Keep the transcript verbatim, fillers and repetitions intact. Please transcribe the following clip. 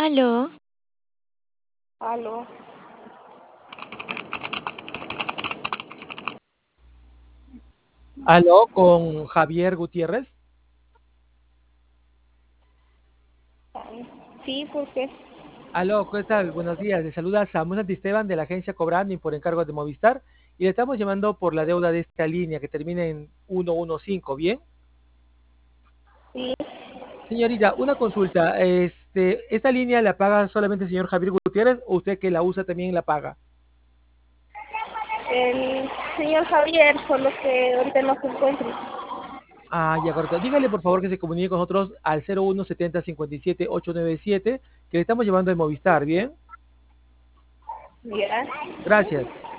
Aló, Aló. Aló, con Javier Gutiérrez. Sí, ¿por qué? Aló, ¿qué tal? Buenos días. Le saluda Samuel Santisteban de la agencia Cobranding por encargo de Movistar y le estamos llamando por la deuda de esta línea que termina en ciento quince, ¿bien? Sí, Señorita, una consulta. Este, ¿esta línea la paga solamente el señor Javier Gutiérrez o usted que la usa también la paga? el señor Javier, solo que ahorita no se encuentra. Ah, ya, correcto. Dígale, por favor, que se comunique con nosotros al cero uno setenta cincuenta y siete ocho nueve siete, que le estamos llevando de Movistar, ¿bien? Ya. Gracias.